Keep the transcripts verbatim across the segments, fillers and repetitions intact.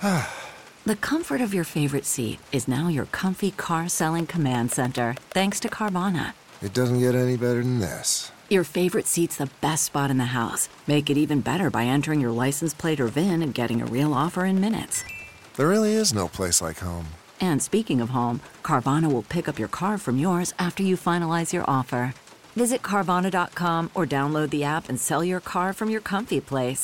The comfort of your favorite seat is now your comfy car selling command center, thanks to Carvana. It doesn't get any better than this. Your favorite seat's the best spot in the house. Make it even better by entering your license plate or V I N and getting a real offer in minutes. There really is no place like home. And speaking of home, Carvana will pick up your car from yours after you finalize your offer. Visit Carvana dot com or download the app and sell your car from your comfy place.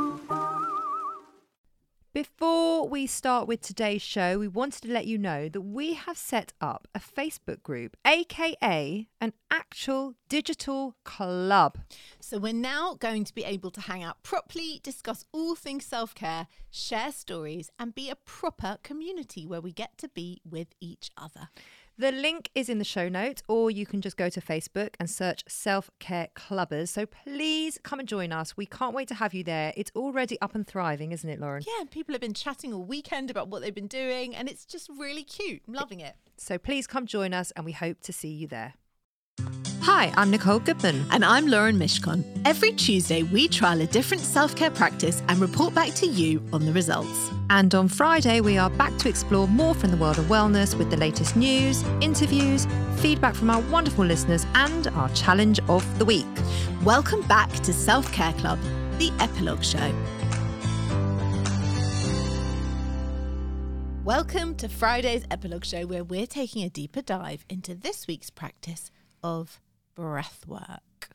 Before we start with today's show, we wanted to let you know that we have set up a Facebook group, aka an actual digital club. So we're now going to be able to hang out properly, discuss all things self-care, share stories, and be a proper community where we get to be with each other. The link is in the show notes, or you can just go to Facebook and search Self-Care Clubbers. So please come and join us. We can't wait to have you there. It's already up and thriving, isn't it, Lauren? Yeah, and people have been chatting all weekend about what they've been doing, and it's just really cute. I'm loving it. So please come join us, and we hope to see you there. Hi, I'm Nicole Goodman. And I'm Lauren Mishcon. Every Tuesday, we trial a different self-care practice and report back to you on the results. And on Friday, we are back to explore more from the world of wellness with the latest news, interviews, feedback from our wonderful listeners, and our challenge of the week. Welcome back to Self-Care Club, the Epilogue Show. Welcome to Friday's Epilogue Show, where we're taking a deeper dive into this week's practice of breath work.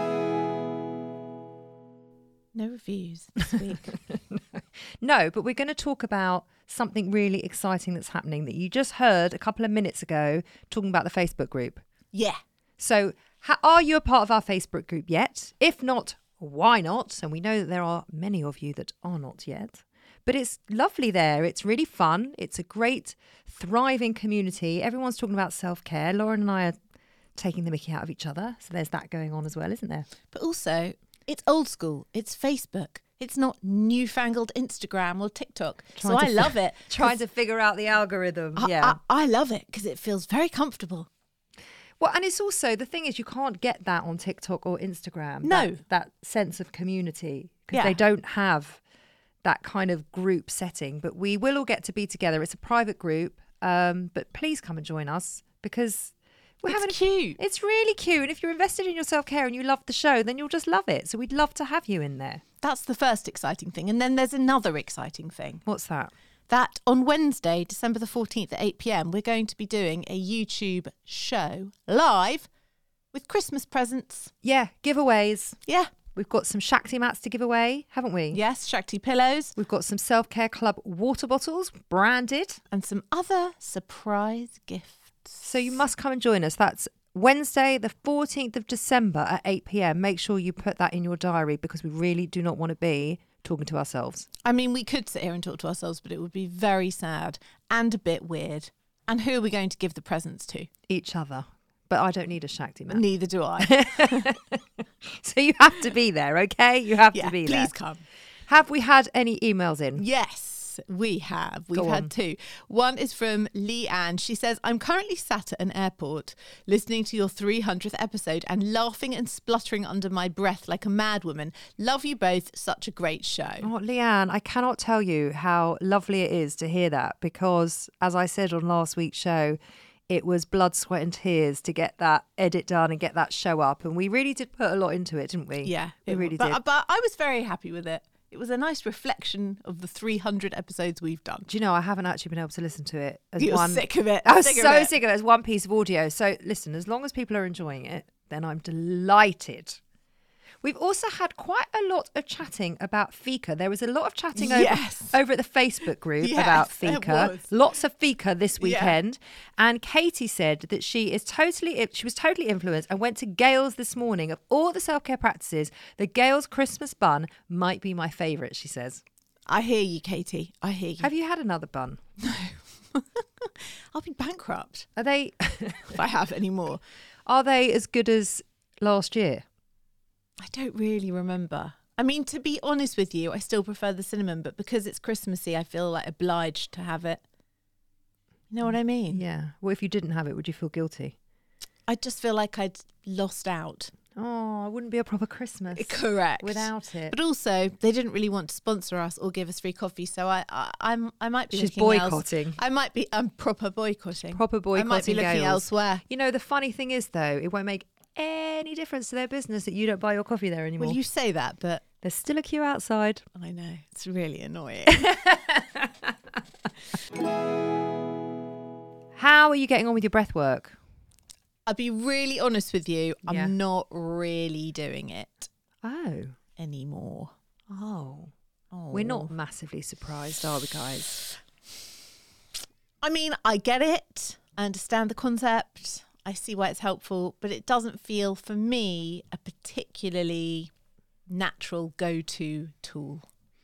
No reviews this week. No, but we're going to talk about something really exciting that's happening that you just heard a couple of minutes ago talking about the Facebook group. Yeah. So ha- are you a part of our Facebook group yet? If not, why not? And we know that there are many of you that are not yet. But it's lovely there. It's really fun. It's a great, thriving community. Everyone's talking about self-care. Lauren and I are taking the mickey out of each other. So there's that going on as well, isn't there? But also, it's old school. It's Facebook. It's not newfangled Instagram or TikTok. Trying so I fi- love it. Trying to figure out the algorithm. I, yeah. I, I love it because it feels very comfortable. Well, and it's also, the thing is, you can't get that on TikTok or Instagram. No. That, that sense of community. Because Yeah. they don't have that kind of group setting. But we will all get to be together. It's a private group. Um, but please come and join us because we're It's having a, cute. It's really cute. And if you're invested in your self-care and you love the show, then you'll just love it. So we'd love to have you in there. That's the first exciting thing. And then there's another exciting thing. What's that? That on Wednesday, December the fourteenth at eight p.m, we're going to be doing a YouTube show live with Christmas presents. Yeah, giveaways. Yeah. We've got some Shakti mats to give away, haven't we? Yes, Shakti pillows. We've got some Self-Care Club water bottles, branded. And some other surprise gifts. So you must come and join us. That's Wednesday, the fourteenth of December at eight p.m. Make sure you put that in your diary because we really do not want to be talking to ourselves. I mean, we could sit here and talk to ourselves, but it would be very sad and a bit weird. And who are we going to give the presents to? Each other. But I don't need a Shakti mat. Neither do I. So you have to be there, okay? You have yeah, to be there. please come. Have we had any emails in? Yes, we have. We've Go had on. two. One is from Leanne. She says, I'm currently sat at an airport listening to your three hundredth episode and laughing and spluttering under my breath like a madwoman. Love you both. Such a great show. Oh, Leanne, I cannot tell you how lovely it is to hear that because, as I said on last week's show, it was blood, sweat and tears to get that edit done and get that show up. And we really did put a lot into it, didn't we? Yeah, we it- really but, did. But I was very happy with it. It was a nice reflection of the three hundred episodes we've done. Do you know, I haven't actually been able to listen to it as You're one. sick of it. I was Sick of so it. sick of it as one piece of audio. So listen, as long as people are enjoying it, then I'm delighted. We've also had quite a lot of chatting about Fika. There was a lot of chatting Yes. over, over at the Facebook group Yes, about there Fika. was. Lots of Fika this Yeah. weekend. And Katie said that she is totally, she was totally influenced and went to Gail's this morning. Of all the self-care practices, the Gail's Christmas bun might be my favourite, she says. I hear you, Katie. I hear you. Have you had another bun? I'll be bankrupt Are they if I have any more. are they as good as last year? I don't really remember. I mean, to be honest with you, I still prefer the cinnamon, but because it's Christmassy, I feel like obliged to have it. You know what I mean? Yeah. Well, if you didn't have it, would you feel guilty? I just feel like I'd lost out. Oh, it wouldn't be a proper Christmas. Correct. Without it. But also, they didn't really want to sponsor us or give us free coffee, so I, I I'm I might be. She's looking boycotting. Else, I might be. I'm proper boycotting. Proper boycotting. I might be looking Gales. elsewhere. You know, the funny thing is, though, it won't make any difference to their business that you don't buy your coffee there anymore. Well, you say that, but there's still a queue outside. I know it's really annoying. How are you getting on with your breath work? I'll be really honest with you. I'm Yeah. not really doing it Oh. anymore. Oh. Oh. We're not massively surprised, are we, guys? I mean, I get it. I understand the concept. I see why it's helpful, but it doesn't feel for me a particularly natural go-to tool.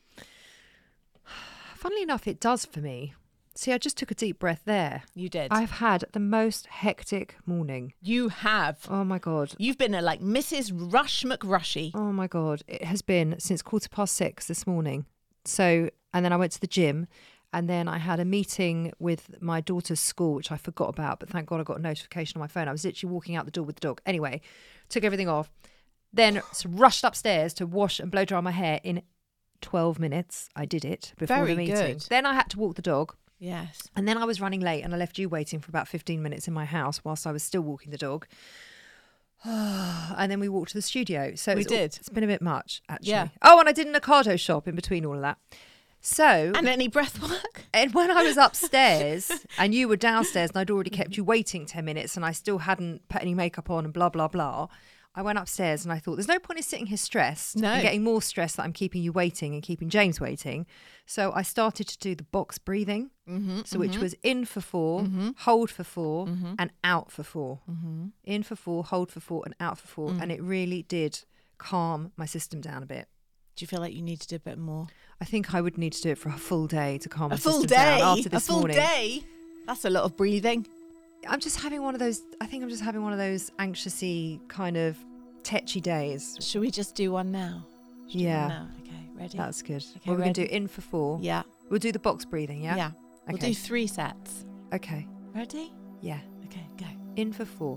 Funnily enough, it does for me. See, I just took a deep breath there. You did. I've had the most hectic morning. You have. Oh, my God. You've been a, like Missus Rush McRushy. Oh, my God. It has been since quarter past six this morning. So, and then I went to the gym. And then I had a meeting with my daughter's school, which I forgot about, but thank God I got a notification on my phone. I was literally walking out the door with the dog. Anyway, took everything off. Then rushed upstairs to wash and blow dry my hair in twelve minutes. I did it before Very the meeting. good. Then I had to walk the dog. Yes. And then I was running late and I left you waiting for about fifteen minutes in my house whilst I was still walking the dog. And then we walked to the studio. So We it's, did. It's been a bit much, actually. Yeah. Oh, and I did an Ocado shop in between all of that. So... And any breath work? And when I was upstairs and you were downstairs and I'd already kept you waiting ten minutes and I still hadn't put any makeup on and blah, blah, blah, I went upstairs and I thought, there's no point in sitting here stressed No. and getting more stressed that I'm keeping you waiting and keeping James waiting. So I started to do the box breathing, Mm-hmm, so which was in for four, mm-hmm. hold for four, Mm-hmm. and out for four. Mm-hmm. In for four, hold for four, and out for four. Mm. And it really did calm my system down a bit. Do you feel like you need to do a bit more? I think I would need to do it for a full day to calm my A full system day? down after this a full morning. day? That's a lot of breathing. I'm just having one of those, I think I'm just having one of those anxious-y kind of tetchy days. Should we just do one now? Should we do Yeah. one now? Okay, ready? That's good. Okay, well, we're going to ready? do in for four. Yeah. We'll do the box breathing, yeah? Yeah. We'll Okay. do three sets. Okay. Ready? Yeah. Okay, go. In for four.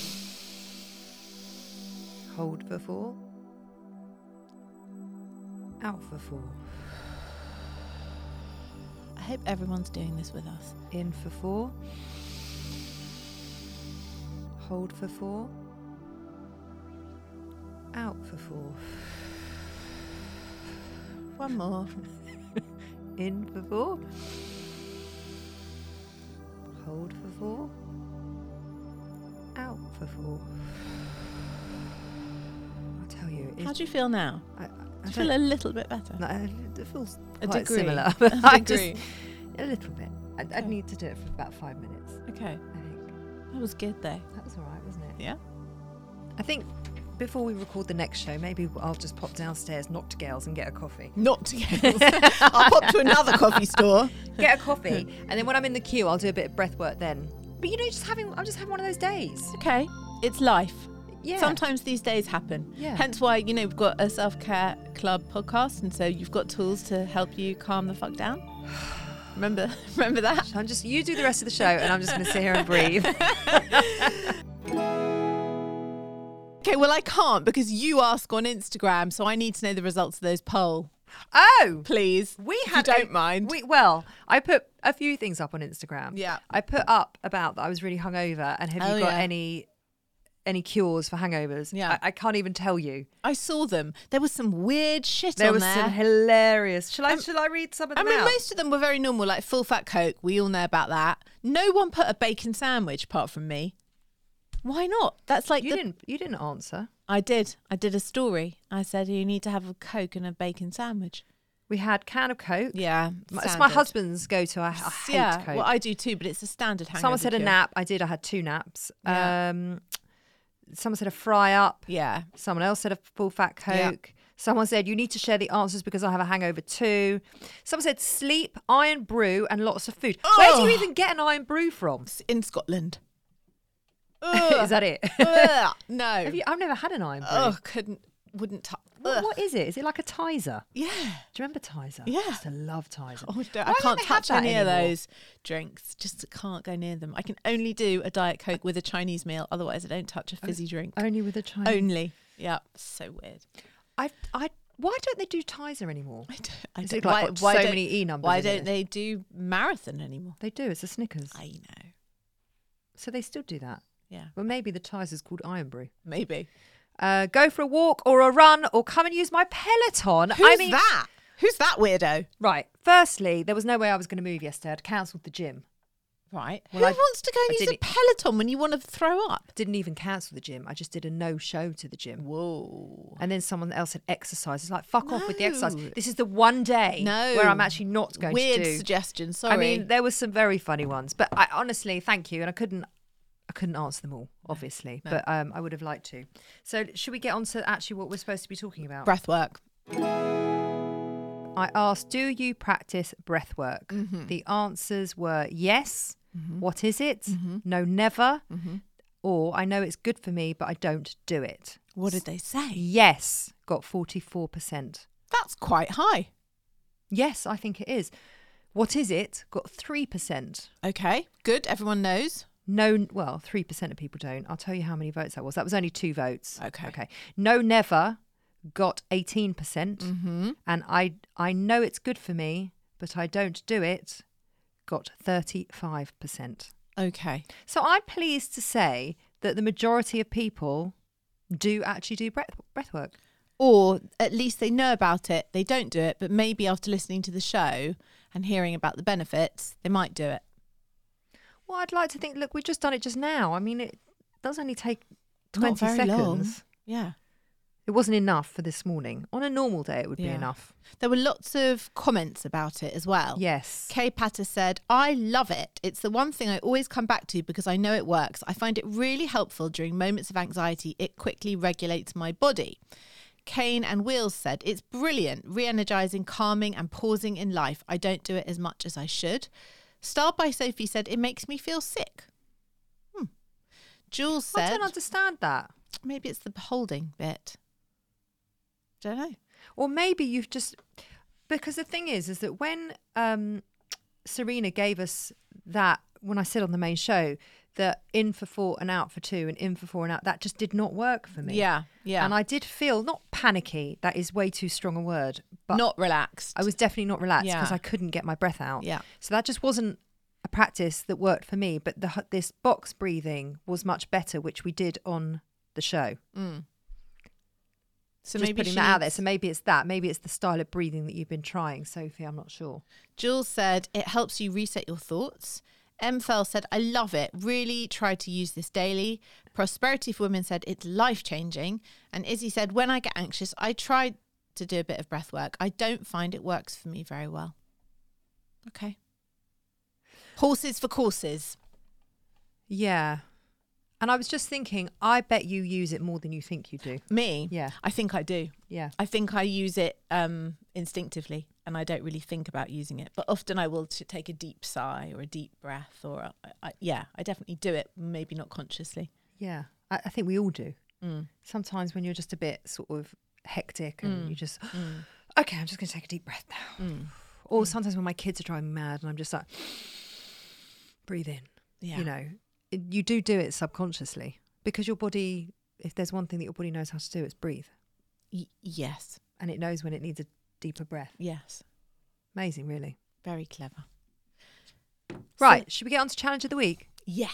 Hold for four. Out for four. I hope everyone's doing this with us. In for four. Hold for four. Out for four. One more. In for four. Hold for four. Out for four. I'll tell you. How do you feel now? I, I, Do I you feel a don't- little bit better? no, it feels A quite degree. similar. A But I degree. just a little bit. I'd, I'd Okay. need to do it for about five minutes. Okay. I think That was good though. that was all right, wasn't it? Yeah. I think before we record the next show, maybe I'll just pop downstairs, knock to Gales, and get a coffee. Not together. I'll pop to another coffee store. Get a coffee, and then when I'm in the queue, I'll do a bit of breath work then. But you know, just having, I'm just having one of those days. Okay. It's life. Yeah. Sometimes these days happen. Yeah. Hence why, you know, we've got a self-care club podcast, and so you've got tools to help you calm the fuck down. Remember remember that? I'm just, you do the rest of the show, and I'm just going to sit here and breathe. Okay, well I can't because you ask on Instagram, so I need to know the results of those poll. Oh, Please. we if had you don't a- mind. We, well, I put a few things up on Instagram. Yeah. I put up about that I was really hungover, and have Oh, you got yeah. any any cures for hangovers? Yeah. I, I can't even tell you. I saw them. There was some weird shit There on was there. some hilarious. Shall I? Um, shall I read some of I them mean, out? most of them were very normal, like full fat Coke. We all know about that. No one put a bacon sandwich apart from me. Why not? That's like you the- didn't. You didn't answer. I did. I did a story. I said you need to have a Coke and a bacon sandwich. We had can of Coke. Yeah, My- It's my standard. husband's go-to. I, I hate yeah, Coke. well, I do too, but it's a standard hangover. Someone said a cure. nap. I did. I had two naps. Yeah. Um, someone said a fry up. Yeah. Someone else said a full fat Coke. Yeah. Someone said you need to share the answers because I have a hangover too. Someone said sleep, iron brew, and lots of food. Where do you Ugh. even get an iron brew from? It's in Scotland. Is that it? Ugh, no. Have you, I've never had an iron brew. Oh, couldn't, wouldn't. T- What, what is it? Is it like a Tizer? Yeah. Do you remember Tizer? Yeah. I used to love Tizer. Oh, don't, Why I don't can't they have touch that any of anymore? those drinks. Just can't go near them. I can only do a Diet Coke with a Chinese meal. Otherwise, I don't touch a fizzy drink. Only with a Chinese. Only. Yeah, so weird. I, I, why don't they do Tizer anymore? I don't, I Is don't, it like got so don't- many E numbers Why in don't it? they do marathon anymore? They do. It's a Snickers. I know. So they still do that. Yeah, Well, maybe the Tizer's called Iron Brew. maybe. Uh, go for a walk or a run or come and use my Peloton. Who's I mean, that? Who's that weirdo? right. Firstly, there was no way I was going to move yesterday. I'd cancelled the gym. Right. Well, Who I- wants to go I and use a didn't- Peloton when you want to throw up? Didn't even cancel the gym. I just did a no-show to the gym. Whoa. And then someone else had exercise. It's like, fuck off with the exercise. No. This is the one day No. where I'm actually not going Weird to do. suggestion. Sorry. I mean, there was some very funny ones, but I honestly, thank you. And I couldn't, I couldn't answer them all, obviously, no. but um, I would have liked to. So should we get on to actually what we're supposed to be talking about? breath work. I asked, do you practice breath work? Mm-hmm. The answers were yes. What is it? No, never. Mm-hmm. Or I know it's good for me, but I don't do it. What did they say? Yes, got forty-four percent. That's quite high. Yes, I think it is. What is it? Got three percent. Okay, good. Everyone knows. No, well, three percent of people don't. I'll tell you how many votes that was. That was only two votes. Okay. Okay. No, never got eighteen percent. Mm-hmm. And I, I know it's good for me, but I don't do it. Got thirty-five percent. Okay. So I'm pleased to say that the majority of people do actually do breath, breath work. Or at least they know about it. They don't do it, but maybe after listening to the show and hearing about the benefits, they might do it. Well, I'd like to think, look, we've just done it just now. I mean, it does only take Not twenty very seconds. long. Yeah. It wasn't enough for this morning. On a normal day, it would be Yeah. enough. There were lots of comments about it as well. Yes. Kay Patter said, I love it. It's the one thing I always come back to because I know it works. I find it really helpful during moments of anxiety. It quickly regulates my body. Kane and Wheels said, it's brilliant, re-energizing, calming and pausing in life. I don't do it as much as I should. Styled by Sophie said, it makes me feel sick. Hmm. Jules said, I don't understand that. maybe it's the holding bit. Don't know. Or maybe you've just... Because the thing is, is that when um, Serena gave us that, when I said on the main show, that in for four and out for two and in for four and out, that just did not work for me. Yeah, yeah. And I did feel, not panicky, that is way too strong a word, but Not relaxed. I was definitely not relaxed because Yeah. I couldn't get my breath out. Yeah. So that just wasn't a practice that worked for me. But the this box breathing was much better, which we did on the show. Mm. So just maybe putting she that out there. needs- So maybe it's that. Maybe it's the style of breathing that you've been trying, Sophie. I'm not sure. Jules said it helps you reset your thoughts. M. Fell said, I love it. Really try to use this daily. Prosperity for Women said it's life changing. And Izzy said, when I get anxious, I try to do a bit of breath work. I don't find it works for me very well. Okay. Horses for courses. Yeah. And I was just thinking, I bet you use it more than you think you do. Me? Yeah. I think I do. Yeah. I think I use it um, instinctively and I don't really think about using it. But often I will t- take a deep sigh or a deep breath or, a, I, yeah, I definitely do it, maybe not consciously. Yeah. I, I think we all do. Mm. Sometimes when you're just a bit sort of hectic and Mm. you just, Mm. okay, I'm just going to take a deep breath now. Mm. Or sometimes when my kids are driving me mad and I'm just like, breathe in. Yeah. You know, it- you do do it subconsciously because your body, if there's one thing that your body knows how to do, it's breathe. Y- yes. And it knows when it needs a deeper breath. Yes. Amazing, really. Very clever. Right. Should we get on to challenge of the week? Yeah.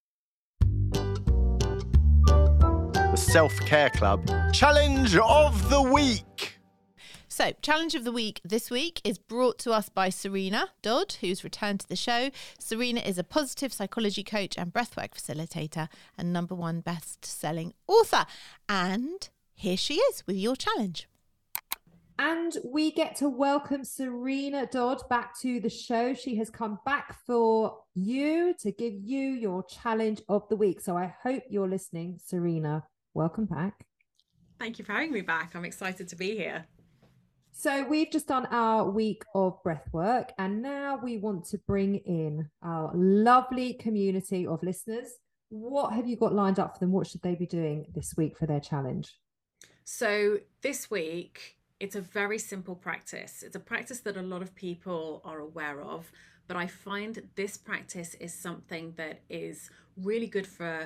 The Self-Care Club Challenge of the Week. So, challenge of the week this week is brought to us by Serena Dodd, who's returned to the show. Serena is a positive psychology coach and breathwork facilitator and number one best-selling author. And here she is with your challenge. And we get to welcome Serena Dodd back to the show. She has come back for you to give you your challenge of the week. So I hope you're listening, Serena. Welcome back. Thank you for having me back. I'm excited to be here. So we've just done our week of breath work, and now we want to bring in our lovely community of listeners. What have you got lined up for them? What should they be doing this week for their challenge? So this week, it's a very simple practice. It's a practice that a lot of people are aware of, but I find this practice is something that is really good for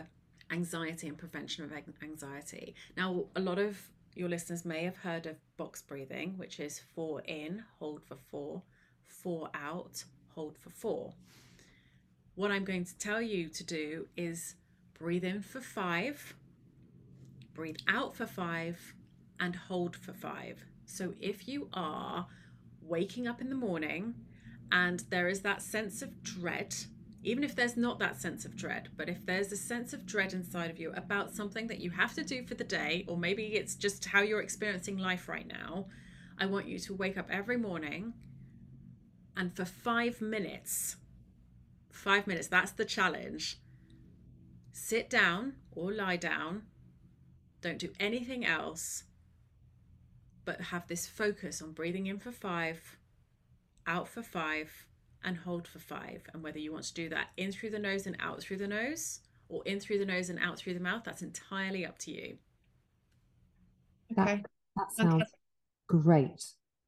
anxiety and prevention of anxiety. Now, a lot of your listeners may have heard of box breathing, which is four in, hold for four, four out, hold for four. What I'm going to tell you to do is breathe in for five, breathe out for five, and hold for five. So if you are waking up in the morning and there is that sense of dread, even if there's not that sense of dread, but if there's a sense of dread inside of you about something that you have to do for the day, or maybe it's just how you're experiencing life right now, I want you to wake up every morning and for five minutes, five minutes, that's the challenge. Sit down or lie down. Don't do anything else, but have this focus on breathing in for five, out for five, and hold for five. And whether you want to do that in through the nose and out through the nose, or in through the nose and out through the mouth, that's entirely up to you. Okay. That, that sounds great.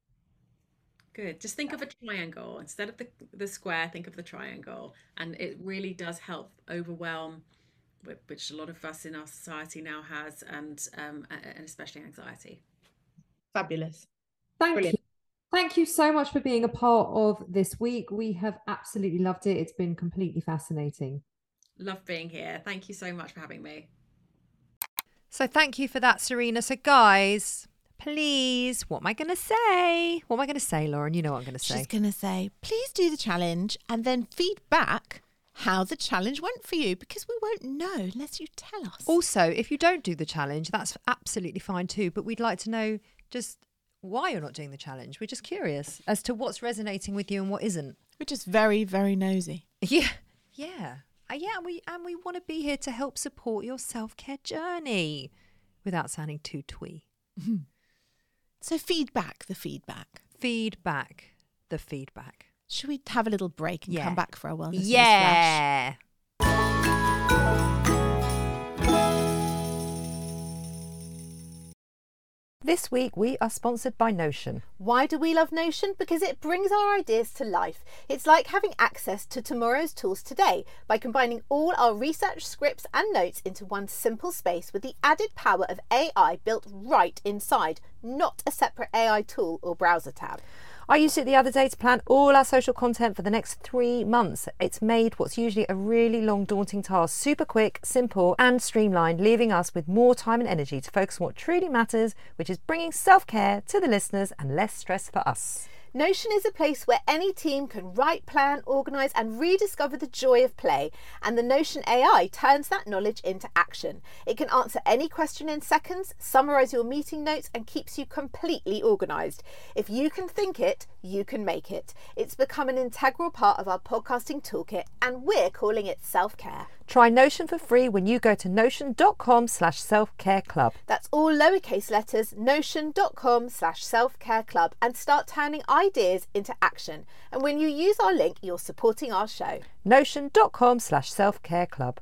Good. Just think of a triangle. Instead of the, the square, think of the triangle. And it really does help overwhelm, which a lot of us in our society now has, and um, and especially anxiety. Fabulous. Thank Brilliant. you. Thank you so much for being a part of this week. We have absolutely loved it. It's been completely fascinating. Love being here. Thank you so much for having me. So thank you for that, Serena. So guys, please, what am I going to say? What am I going to say, Lauren? You know what I'm going to say. She's going to say, please do the challenge and then feed back how the challenge went for you, because we won't know unless you tell us. Also, if you don't do the challenge, that's absolutely fine too. But we'd like to know just why you're not doing the challenge. We're just curious as to what's resonating with you and what isn't. We're just very, very nosy. Yeah, yeah. Uh, yeah, and we and we want to be here to help support your self-care journey without sounding too twee. Mm-hmm. So feedback the feedback. Feedback the feedback. Should we have a little break and yeah. come back for our wellness? Yeah. This week we are sponsored by Notion. Why do we love Notion? Because it brings our ideas to life. It's like having access to tomorrow's tools today by combining all our research, scripts and notes into one simple space with the added power of A I built right inside, not a separate A I tool or browser tab. I used it the other day to plan all our social content for the next three months. It's made what's usually a really long, daunting task super quick, simple and streamlined, leaving us with more time and energy to focus on what truly matters, which is bringing self-care to the listeners and less stress for us. Notion is a place where any team can write, plan, organise and rediscover the joy of play, and the Notion A I turns that knowledge into action. It can answer any question in seconds, summarise your meeting notes and keeps you completely organised. If you can think it, you can make it. It's become an integral part of our podcasting toolkit and we're calling it self-care. Try Notion for free when you go to notion.com slash self-care club. That's all lowercase letters, notion.com slash self-care club, and start turning ideas into action. And when you use our link, you're supporting our show. Notion.com slash self-care club.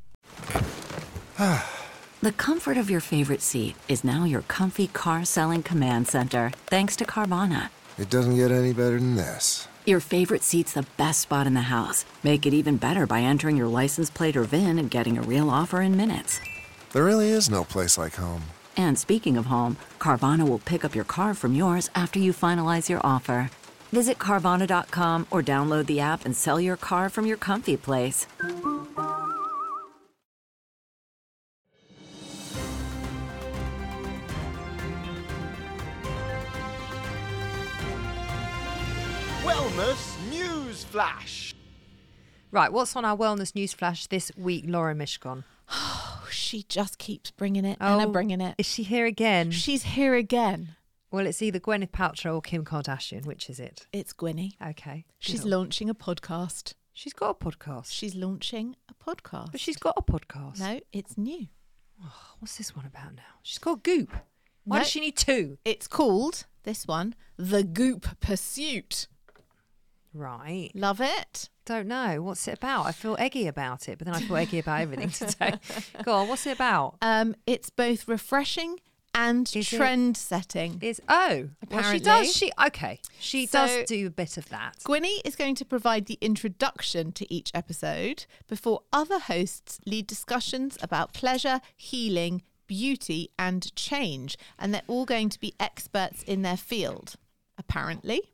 The comfort of your favorite seat is now your comfy car selling command center, thanks to Carvana. It doesn't get any better than this. Your favorite seat's the best spot in the house. Make it even better by entering your license plate or V I N and getting a real offer in minutes. There really is no place like home. And speaking of home, Carvana will pick up your car from yours after you finalize your offer. Visit Carvana dot com or download the app and sell your car from your comfy place. Wellness News Flash. Right, what's on our wellness news flash this week, Laura Mishcon? Oh, she just keeps bringing it Oh, and bringing it. Is she here again? She's here again. Well, it's either Gwyneth Paltrow or Kim Kardashian. Which is it? It's Gwynny. Okay. She's Good. launching a podcast. She's got a podcast. She's launching a podcast. But she's got a podcast. No, it's new. Oh, what's this one about now? She's got Goop. Why No. does she need two? It's called, this one, The Goop Pursuit. Right. Love it. Don't know. What's it about? I feel eggy about it, but then I feel eggy about everything today. Go on, what's it about? Um, it's both refreshing and Is it- trend setting. Is oh, well, she Apparently. does. She okay. She So- does do a bit of that. Gwynny is going to provide the introduction to each episode before other hosts lead discussions about pleasure, healing, beauty, and change. And they're all going to be experts in their field, apparently.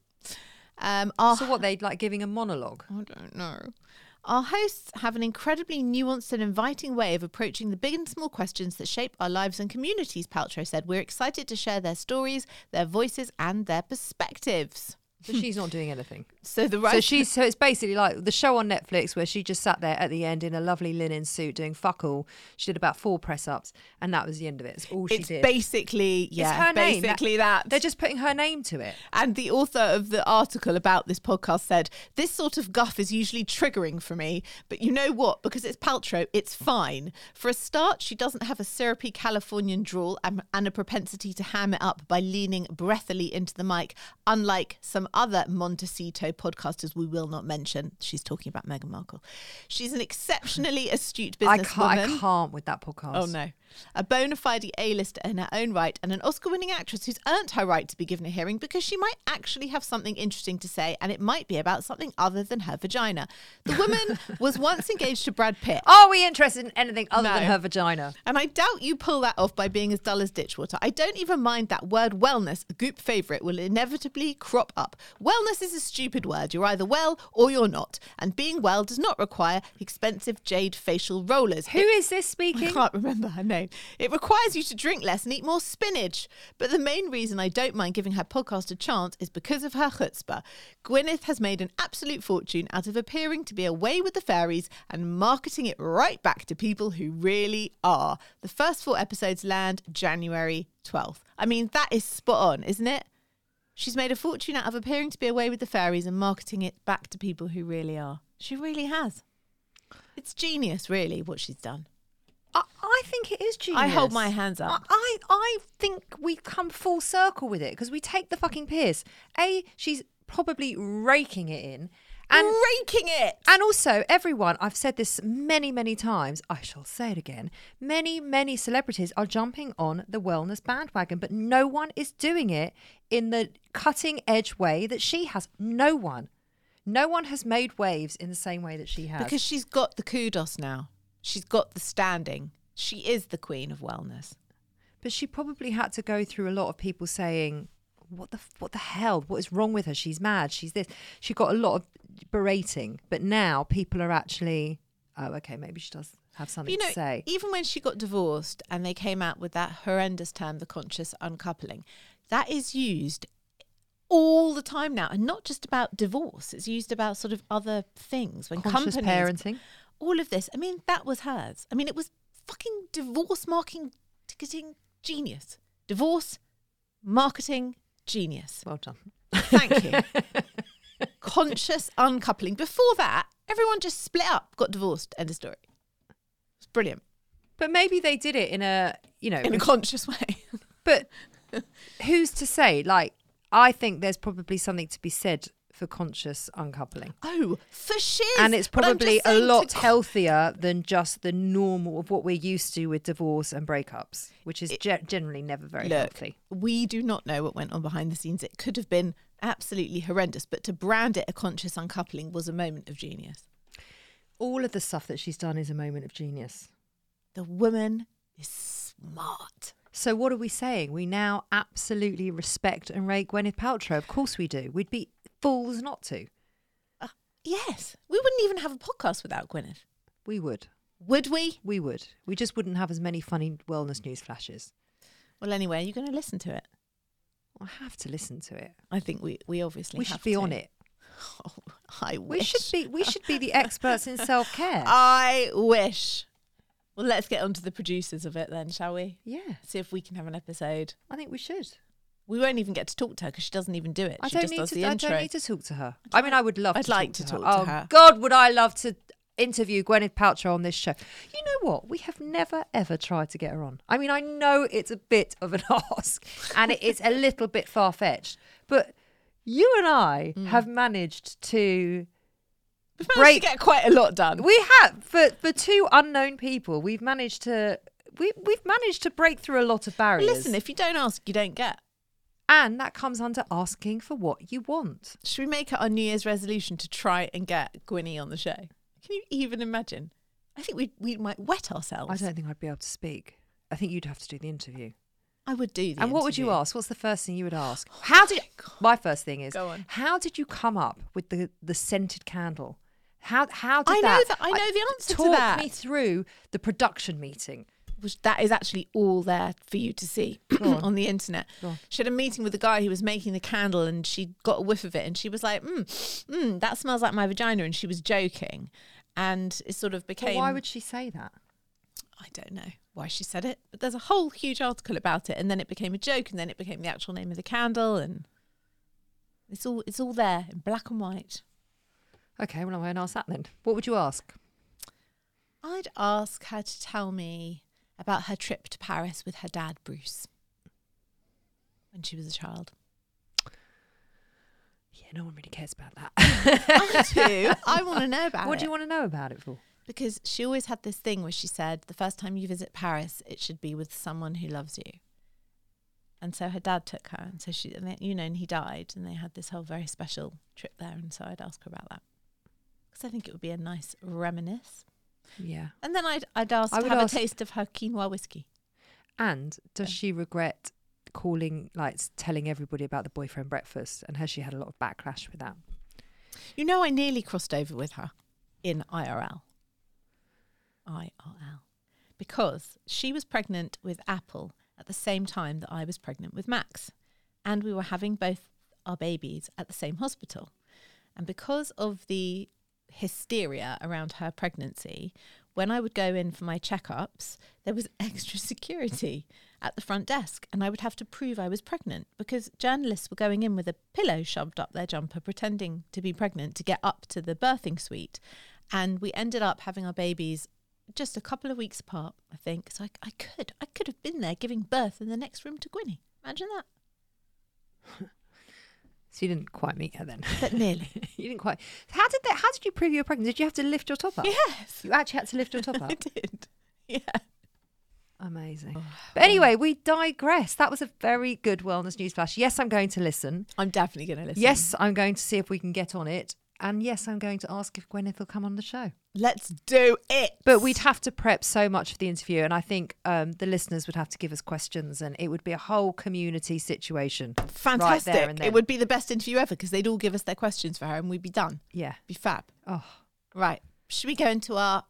Um, our So what, they'd like giving a monologue? I don't know. Our hosts have an incredibly nuanced and inviting way of approaching the big and small questions that shape our lives and communities, Paltrow said. We're excited to share their stories, their voices, and their perspectives. So she's not doing anything. So the right So she's so it's basically like the show on Netflix where she just sat there at the end in a lovely linen suit doing fuck all. She did about four press ups, and that was the end of it. It's all she it's did. basically yeah, it's her name. basically that. They're just putting her name to it. And the author of the article about this podcast said, this sort of guff is usually triggering for me, but you know what? Because it's Paltrow, it's fine. For a start, she doesn't have a syrupy Californian drawl and, and a propensity to ham it up by leaning breathily into the mic, unlike some other Montecito podcasters we will not mention. She's talking about Meghan Markle. She's an exceptionally astute I businesswoman. can't, I can't with that podcast. Oh no. A bona fide A-lister in her own right and an Oscar-winning actress who's earned her right to be given a hearing because she might actually have something interesting to say, and it might be about something other than her vagina. The woman was once engaged to Brad Pitt. Are we interested in anything other No. than her vagina? And I doubt you pull that off by being as dull as ditchwater. I don't even mind that word wellness, a Goop favourite, will inevitably crop up. Wellness is a stupid word. You're either well or you're not. And being well does not require expensive jade facial rollers. Who is this speaking? I can't remember her name. It requires you to drink less and eat more spinach. But the main reason I don't mind giving her podcast a chance is because of her chutzpah. Gwyneth has made an absolute fortune out of appearing to be away with the fairies and marketing it right back to people who really are. The first four episodes land January twelfth. I mean, that is spot on, isn't it? She's made a fortune out of appearing to be away with the fairies and marketing it back to people who really are. She really has. It's genius, really, what she's done. I, I think it is genius. I hold my hands up. I, I, I think we come full circle with it because we take the fucking piss. A, she's probably raking it in. And raking it. And also, everyone, I've said this many, many times, I shall say it again, many, many celebrities are jumping on the wellness bandwagon, but no one is doing it in the cutting edge way that she has. No one. No one has made waves in the same way that she has. Because she's got the kudos now. She's got the standing. She is the queen of wellness. But she probably had to go through a lot of people saying, what the what the hell? What is wrong with her? She's mad. She's this. She got a lot of berating. But now people are actually, oh, okay, maybe she does have something You know, to say. even when she got divorced and they came out with that horrendous term, the conscious uncoupling, that is used all the time now. And not just about divorce. It's used about sort of other things. When Conscious companies, parenting. all of this. I mean, that was hers. I mean, it was fucking divorce marketing ticketing genius. Divorce marketing genius. Well done. Thank you. Conscious uncoupling. Before that, everyone just split up, got divorced, end of story. It's brilliant. But maybe they did it in a, you know, In a conscious way. but who's to say? Like, I think there's probably something to be said for conscious uncoupling. Oh, for shiz. And it's But I'm probably just a saying lot to- healthier than just the normal of what we're used to with divorce and breakups, which is ge- generally never very Look, healthy. we do not know what went on behind the scenes. It could have been absolutely horrendous, but to brand it a conscious uncoupling was a moment of genius. All of the stuff that she's done is a moment of genius. The woman is smart. So what are we saying? We now absolutely respect and rate Gwyneth Paltrow. Of course we do. We'd be fools not to. Uh, yes. We wouldn't even have a podcast without Gwyneth. We would. Would we? We would. We just wouldn't have as many funny wellness news flashes. Well, anyway, you're going to listen to it. I have to listen to it. I think we, we obviously We have should be to. on it. Oh, I wish. We should be. We should be the experts in self care. I wish. Well, let's get on to the producers of it then, shall we? Yeah, See if we can have an episode. I think we should. We won't even get to talk to her because she doesn't even do it. I she don't just need does to. the I intro. don't need to talk to her. I mean, I would love. I'd to like talk to to talk her. to oh, her. God, would I love to interview Gwyneth Paltrow on this show? You know what? We have never ever tried to get her on. I mean, I know it's a bit of an ask, and it, it's a little bit far fetched, but you and I Mm. have managed to. We've managed to get quite a lot done. We have for for two unknown people. We've managed to we, we've managed to break through a lot of barriers. Listen, if you don't ask, you don't get. And that comes under asking for what you want. Should we make it our New Year's resolution to try and get Gwynnie on the show? Can you even imagine? I think we we might wet ourselves. I don't think I'd be able to speak. I think you'd have to do the interview. I would do the And what would you interview. ask? What's the first thing you would ask? How did my first thing is? Go on. How did you come up with the the scented candle? How how did I know that? that- I know the answer to talk that. me through the production meeting. Which that is actually all there for you to see on. on the internet. on. She had a meeting with the guy who was making the candle, and she got a whiff of it, and she was like, mm, mm, that smells like my vagina, and she was joking. And it sort of became... But why would she say that? I don't know why she said it, but there's a whole huge article about it, and then it became a joke, and then it became the actual name of the candle, and it's all it's all there in black and white. Okay, well, I won't ask that then. What would you ask? I'd ask her to tell me about her trip to Paris with her dad, Bruce, when she was a child. Yeah, no one really cares about that. I do. I want to know about What it. do you want to know about it for? Because she always had this thing where she said, the first time you visit Paris, it should be with someone who loves you. And so her dad took her, and so she, and they, you know, and he died, and they had this whole very special trip there. And so I'd ask her about that, because I think it would be a nice reminisce. Yeah. And then I'd I'd ask I to would have ask- a taste of her quinoa whiskey. And does she regret calling, like, s- telling everybody about the boyfriend breakfast? And has she had a lot of backlash with that? You know, I nearly crossed over with her in I R L. I R L. Because she was pregnant with Apple at the same time that I was pregnant with Max. And we were having both our babies at the same hospital. And because of the hysteria around her pregnancy, when I would go in for my checkups, there was extra security at the front desk, and I would have to prove I was pregnant, because journalists were going in with a pillow shoved up their jumper pretending to be pregnant to get up to the birthing suite. And we ended up having our babies just a couple of weeks apart, I think. So I, I could I could have been there giving birth in the next room to Gwynnie. Imagine that. So you didn't quite meet her then. But nearly. You didn't quite. How did that? How did you prove you were pregnant? Did you have to lift your top up? Yes. You actually had to lift your top up. I did. Yeah. Amazing. But anyway, we digress. That was a very good wellness news flash. Yes, I'm going to listen. I'm definitely going to listen. Yes, I'm going to see if we can get on it. And yes, I'm going to ask if Gwyneth will come on the show. Let's do it. But we'd have to prep so much for the interview. And I think um, the listeners would have to give us questions, and it would be a whole community situation. Fantastic. Right there and then. It would be the best interview ever, because they'd all give us their questions for her and we'd be done. Yeah. Be fab. Oh, Right. Should we go into our...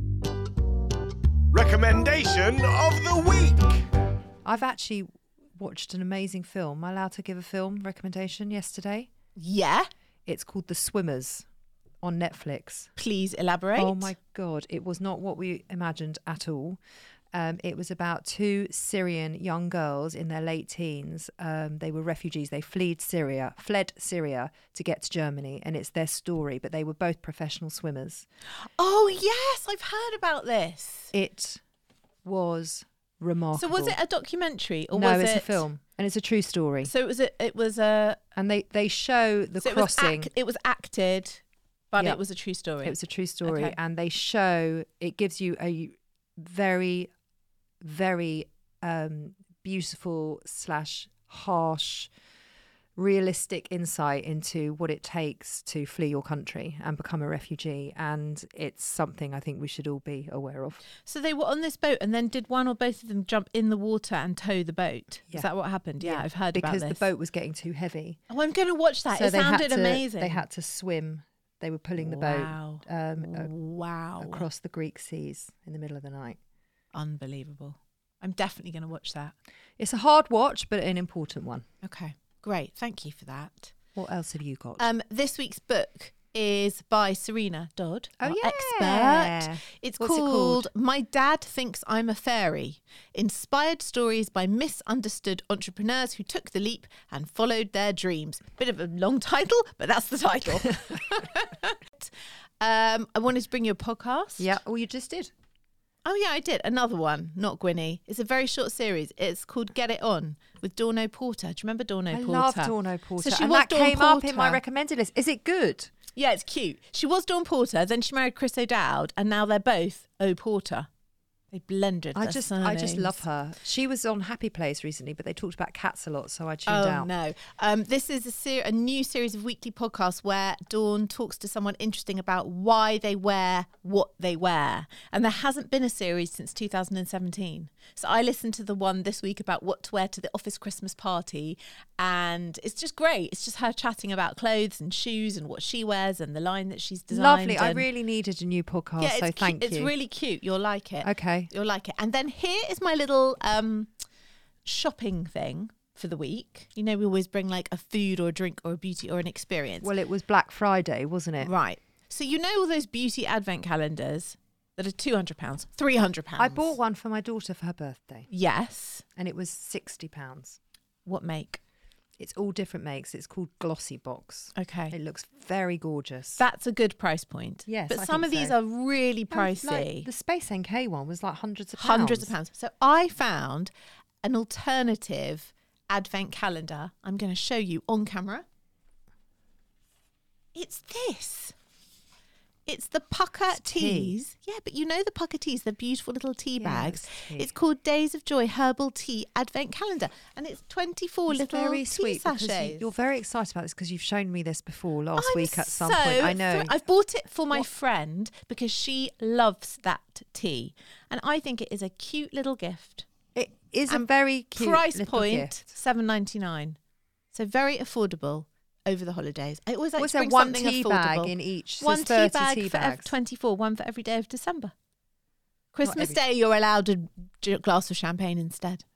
Recommendation of the week. I've actually watched an amazing film. Am I allowed to give a film recommendation yesterday? Yeah? It's called The Swimmers on Netflix. Please elaborate. Oh my God. It was not what we imagined at all. Um, it was about two Syrian young girls in their late teens. Um, they were refugees. They fled Syria, fled Syria to get to Germany, and it's their story. But they were both professional swimmers. Oh, yes. I've heard about this. It was remarkable. So was it a documentary or no, was it's it... a film, and it's a true story. So it was a... It was a... And they, they show the so it was crossing. act- it was acted, but Yep. it was a true story. It was a true story. Okay. And they show, it gives you a very, very um, beautiful slash harsh, realistic insight into what it takes to flee your country and become a refugee. And it's something I think we should all be aware of. So they were on this boat, and then did one or both of them jump in the water and tow the boat? Yeah. Is that what happened? Yeah, I've heard because about this. the boat was getting too heavy. Oh, I'm going to watch that. So it they had sounded to, amazing. They had to swim. They were pulling the Wow. boat um, a- wow. across the Greek seas in the middle of the night. Unbelievable. I'm definitely going to watch that. It's a hard watch, but an important one. Okay, great. Thank you for that. What else have you got? Um, this week's book is by Serena Dodd, Oh, our yeah. expert. It's What's it called, called? My Dad Thinks I'm a Fairy. Inspired stories by misunderstood entrepreneurs who took the leap and followed their dreams. Bit of a long title, but that's the title. um, I wanted to bring you a podcast. Yeah, well, you just did. Oh, yeah, I did. Another one, not Gwynnie. It's a very short series. It's called Get It On with Dorno Porter. Do you remember Dorno I Porter? love Dorno Porter. So she and was that Dawn came up in Porter. my recommended list. Is it good? Yeah, it's cute. She was Dawn Porter, then she married Chris O'Dowd, and now they're both O Porter. They blended I their just, I just love surnames. her. She was on Happy Place recently, but they talked about cats a lot, so I tuned Oh out. no! Um, this is a, ser- a new series of weekly podcasts where Dawn talks to someone interesting about why they wear what they wear, and there hasn't been a series since two thousand seventeen. So I listened to the one this week about what to wear to the office Christmas party, and it's just great. It's just her chatting about clothes and shoes and what she wears and the line that she's designed. Lovely. I and- really needed a new podcast, yeah, it's so cu- thank it's you. really cute. You'll like it. Okay. You'll like it. And then here is my little um, shopping thing for the week. You know, we always bring like a food or a drink or a beauty or an experience. Well, it was Black Friday, wasn't it? Right. So you know all those beauty advent calendars that are two hundred pounds, three hundred pounds? I bought one for my daughter for her birthday, Yes. and it was sixty pounds. What make? It's all different makes. It's called Glossy Box. Okay. It looks very gorgeous. That's a good price point. Yes, But I some think of these so. are really No, like, pricey. the Space N K one was like hundreds of pounds. Hundreds of pounds. So I found an alternative advent calendar. I'm going to show you on camera. It's this. It's the Pucker It's tea. Teas. Yeah, but you know the Pucker Teas, the beautiful little tea Yeah, bags. it's tea. It's called Days of Joy Herbal Tea Advent Calendar. And it's twenty-four It's little very tea sweet because you- sachets. you're very excited about this because you've shown me this before last I'm week at some so point. I know. thr- I've bought it for my What- friend because she loves that tea. And I think it is a cute little gift. It is a And very cute Price little point gift. seven ninety nine, so very affordable over the holidays. I always like Was to there bring one something tea affordable. bag in each? So One it's tea thirty bag tea for ev- bags. twenty-four, one for every day of December. Christmas every- Day, you're allowed a j- glass of champagne instead.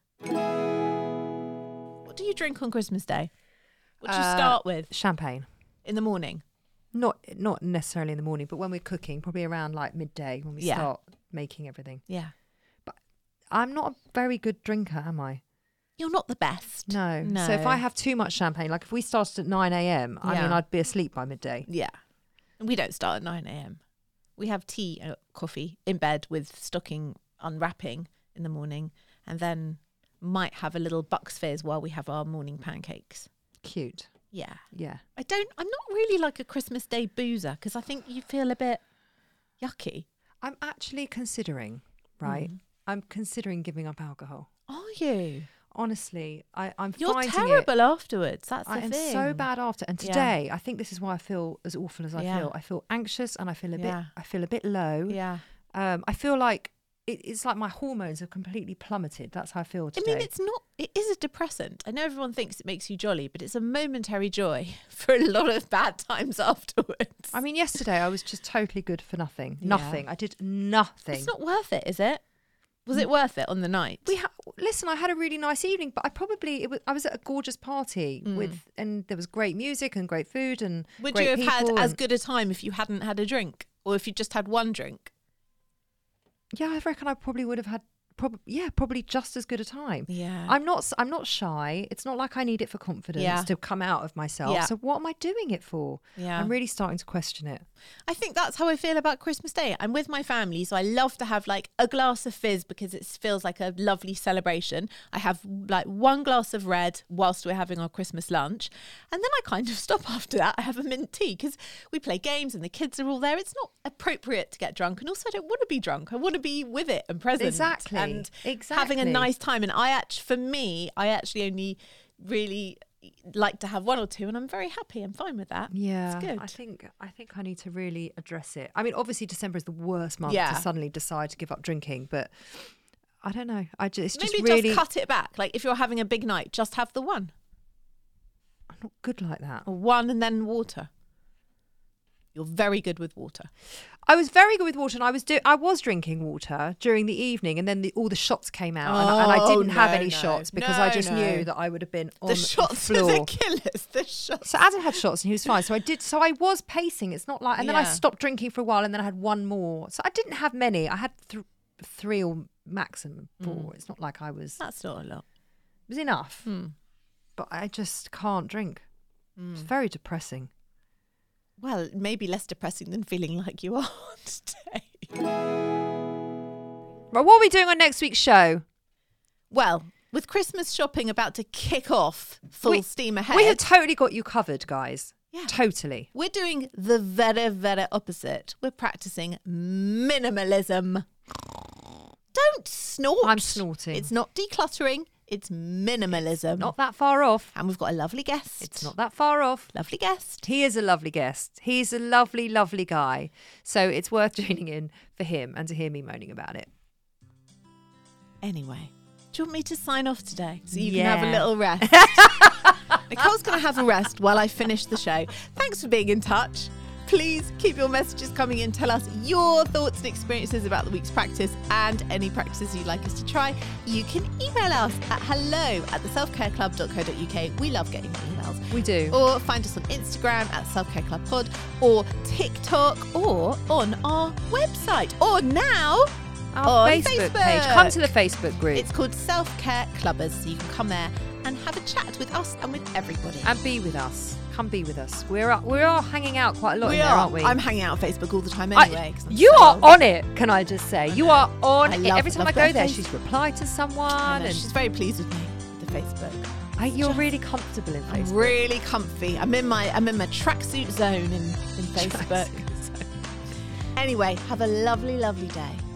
What do you drink on Christmas Day? What do you Uh, start with Champagne. in the morning? Not not necessarily in the morning, but when we're cooking, probably around like midday when we Yeah. start making everything. Yeah. I'm not a very good drinker, am I? You're not the best. No. No. So if I have too much champagne, like if we started at nine a.m., I mean, Yeah. I'd be asleep by midday. Yeah. And we don't start at nine a.m. We have tea, uh, coffee in bed with stocking unwrapping in the morning, and then might have a little Bucks Fizz while we have our morning pancakes. Cute. Yeah. Yeah. I don't, I'm not really like a Christmas Day boozer because I think you feel a bit yucky. I'm actually considering, right? Mm. I'm considering giving up alcohol. Are you? Honestly, I, I'm You're finding terrible it. afterwards. That's the I am thing. so bad after. And Yeah. today, I think this is why I feel as awful as I Yeah. feel. I feel anxious and I feel a Yeah. bit. I feel a bit low. Yeah. Um, I feel like it, it's like my hormones have completely plummeted. That's how I feel I today. mean, it's not, it is a depressant. I know everyone thinks it makes you jolly, but it's a momentary joy for a lot of bad times afterwards. I mean, yesterday I was just totally good for nothing. Yeah. Nothing. I did nothing. It's not worth it, is it? Was it worth it on the night? We ha- listen. I had a really nice evening, but I probably it was. I was at a gorgeous party Mm. with, and there was great music and great food and Would great you have had people as and- good a time if you hadn't had a drink, or if you just had one drink? Yeah, I reckon I probably would have had. Prob- yeah, probably just as good a time. Yeah. I'm not. s- I'm not shy. It's not like I need it for confidence Yeah. to come out of myself. Yeah. So what am I doing it for? Yeah. I'm really starting to question it. I think that's how I feel about Christmas Day. I'm with my family, so I love to have like a glass of fizz because it feels like a lovely celebration. I have like one glass of red whilst we're having our Christmas lunch, and then I kind of stop after that. I have a mint tea because we play games and the kids are all there. It's not appropriate to get drunk, and also I don't want to be drunk. I want to be with it and present, Exactly. and Exactly. having a nice time. And I actually, for me, I actually only really like to have one or two, and I'm very happy. I'm fine with that. Yeah, it's good. I think I think I need to really address it. I mean, obviously December is the worst month Yeah. to suddenly decide to give up drinking, but I don't know. I just it's Maybe just really just cut it back. Like if you're having a big night, just have the one. I'm not good like that. Or one and then water. You're very good with water. I was very good with water, and I was do I was drinking water during the evening, and then the, all the shots came out, and, and I Oh, didn't have no, any no. shots because No, I just no. knew that I would have been on The shots the are floor. the killers. The shots. So Adam had shots and he was fine. So I did. So I was pacing. It's not like, and then I Yeah. stopped drinking for a while, and then I had one more. So I didn't have many. I had th- three or maximum four. It's not like I was. It That's not a lot. was enough, Hmm. but I just can't drink. It's very depressing. Well, maybe less depressing than feeling like you are today. Right, what are we doing on next week's show? Well, with Christmas shopping about to kick off full We- steam ahead, We have totally got you covered, guys. Yeah. Totally. we're doing the very, very opposite. We're practicing minimalism. Don't snort. I'm snorting. It's not decluttering. It's minimalism. Not that far off. And we've got a lovely guest. It's not that far off. Lovely guest. He is a lovely guest. He's a lovely, lovely guy. So it's worth tuning in for him and to hear me moaning about it. Anyway, do you want me to sign off today so you Yeah. can have a little rest? Nicole's going to have a rest while I finish the show. Thanks for being in touch. Please keep your messages coming in. Tell us your thoughts and experiences about the week's practice and any practices you'd like us to try. You can email us at hello at the self care club dot co dot uk. We love getting emails. We do. Or find us on Instagram at Self Care Club Pod, or TikTok, or on our website, or now Our on Facebook, Facebook. page. Come to the Facebook group. It's called Self Care Clubbers, so you can come there and have a chat with us and with everybody. and be with us. Come be with us. We're we're all hanging out quite a lot we in there, are. aren't we? I'm hanging out on Facebook all the time I- anyway. 'cause I'm you so are old. on it, can I just say? You are on I it. love- Every time love I that go there, face. she's replied to I someone. know, And she's very pleased with me, the Facebook. I, you're really comfortable in I'm Facebook. really comfy. I'm in my I'm in my tracksuit zone in, in Facebook. Anyway, have a lovely, lovely day.